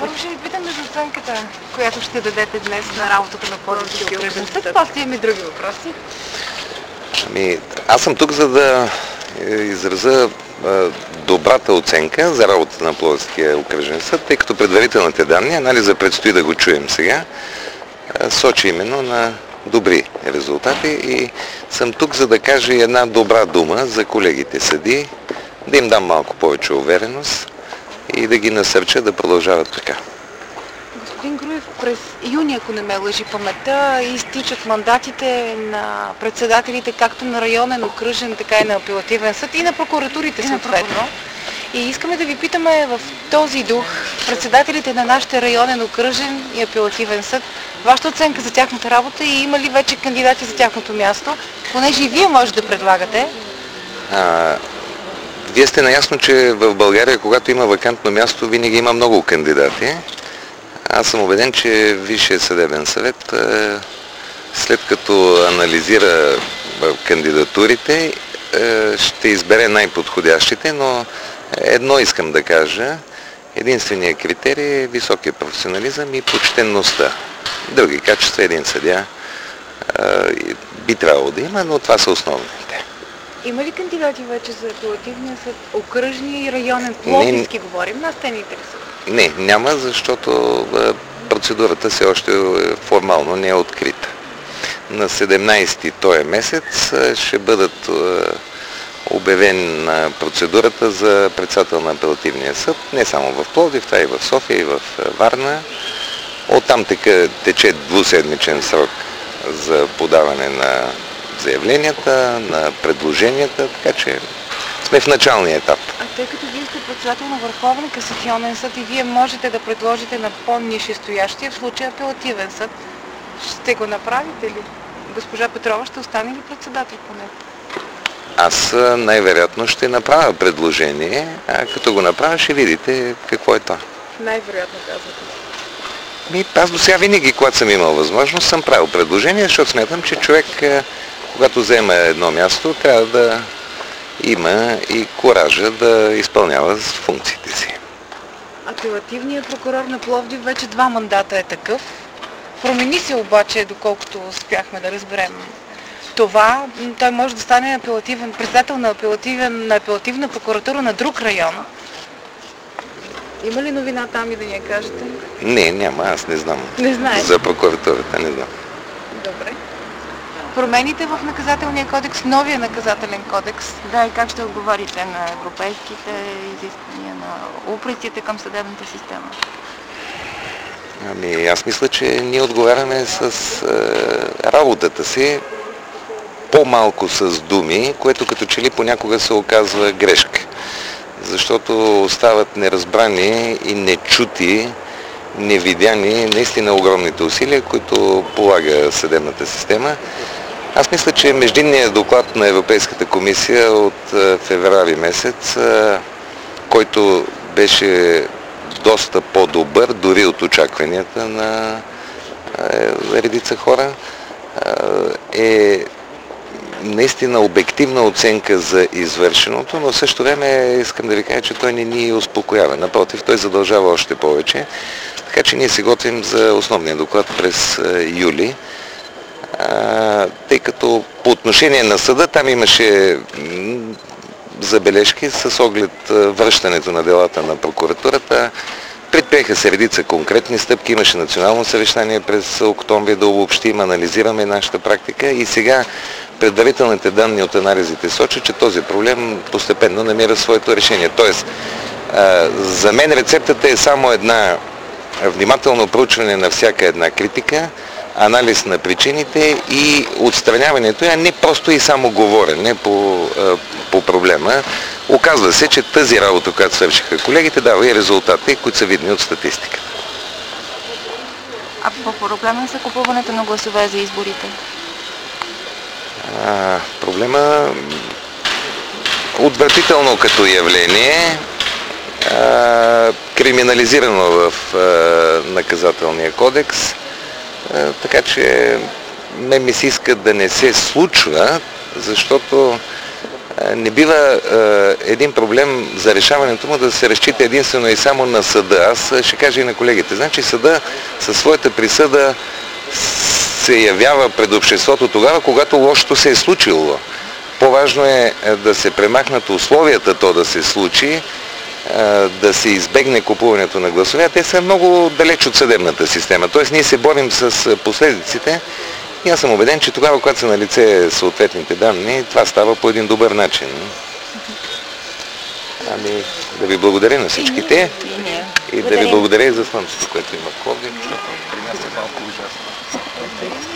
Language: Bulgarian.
Първо ще ви питам за оценката, която ще дадете днес на работата на Пловдивския окръжен съд. После имаме други въпроси. Аз съм тук, за да изразя добрата оценка за работата на Пловдивския окръжен съд, тъй като предварителните данни, анализа предстои да го чуем сега, сочи именно на добри резултати и съм тук, за да кажа една добра дума за колегите съдии, да им дам малко повече увереност и да ги насърча да продължават така. Господин Груев, през юни, ако не ме лъжи паметта, изтичат мандатите на председателите както на районен, окръжен, така и на апелативен съд и на прокуратурите съответно. И искаме да ви питаме в този дух, председателите на нашите районен, окръжен и апелативен съд, вашата оценка за тяхната работа и има ли вече кандидати за тяхното място, понеже и вие може да предлагате? Вие сте наясно, че в България, когато има вакантно място, винаги има много кандидати. Аз съм убеден, че Висшия съдебен съвет, след като анализира кандидатурите, ще избере най-подходящите, но едно искам да кажа. Единственият критерий е високия професионализъм и почтенността. Други качества един съдия би трябвало да има, но това са основните. Има ли кандидати вече за апелативния съд, окръжния и районен? Пловдивски говорим, нас те ни интересува. Не, няма, защото процедурата все още формално не е открита. На 17-ти този месец ще бъдат обявен процедурата за председател на апелативния съд, не само в Пловдив, това и в София, и в Варна. Оттам тече двуседмичен срок за подаване на заявленията, на предложенията, така че сме в началния етап. А тъй като вие сте председател на Върховен касационен съд и вие можете да предложите на по-нишестоящия, в случая апелативен съд, ще го направите ли? Госпожа Петрова ще остане ли председател по него? Аз най-вероятно ще направя предложение, а като го направя ще видите какво е това. Най-вероятно казвате. Аз до сега винаги, когато съм имал възможност, съм правил предложение, защото смятам, че човек, когато взема едно място, трябва да има и куража да изпълнява функциите си. Апелативният прокурор на Пловдив вече 2 мандата е такъв. Промени се обаче, доколкото успяхме да разберем това. Той може да стане председател на апелативна прокуратура на друг район. Има ли новина там и да ни я кажете? Не, няма, аз не знам. Не знаете? За прокуратурата не знам. Добре. Промените в наказателния кодекс, новия наказателен кодекс, да, и как ще отговорите на европейските изисквания, на упреците към съдебната система? Аз мисля, че ние отговаряме с работата си, по-малко с думи, което като че ли понякога се оказва грешка. Защото остават неразбрани и нечути, невидяни наистина огромните усилия, които полага съдебната система. Аз мисля, че междинният доклад на Европейската комисия от февруари месец, който беше доста по-добър, дори от очакванията на редица хора, е наистина обективна оценка за извършеното, но в същото време искам да ви кажа, че той не ни успокоява. Напротив, той задължава още повече. Така че ние се готвим за основния доклад през юли. Тъй като по отношение на съда там имаше забележки с оглед връщането на делата на прокуратурата. Предприеха се редица конкретни стъпки, имаше национално съвещание през октомври да обобщим, анализираме нашата практика и сега предварителните данни от анализите сочат, че този проблем постепенно намира своето решение. Тоест, за мен рецептата е само една внимателно проучване на всяка една критика, анализ на причините и отстраняването, а не просто и само говорене по проблема. Оказва се, че тази работа, която свършиха колегите, дава и резултати, които са видни от статистиката. А по проблема са купуването на гласове за изборите? Проблема отвратително като явление, криминализирано в наказателния кодекс, така че ми се иска да не се случва, защото Не бива един проблем за решаването му да се разчита единствено и само на съда. Аз ще кажа и на колегите. Значи съда със своята присъда се явява пред обществото тогава, когато лошото се е случило. По-важно е да се премахнат условията то да се случи, да се избегне купуването на гласове. Те са много далеч от съдебната система. Тоест ние се борим с последиците и аз съм убеден, че тогава, когато са налице съответните данни, това става по един добър начин. Ами, да ви благодаря на всичките и да ви благодаря и за слънцето, което има в Пловдив, защото при нас е малко ужасно.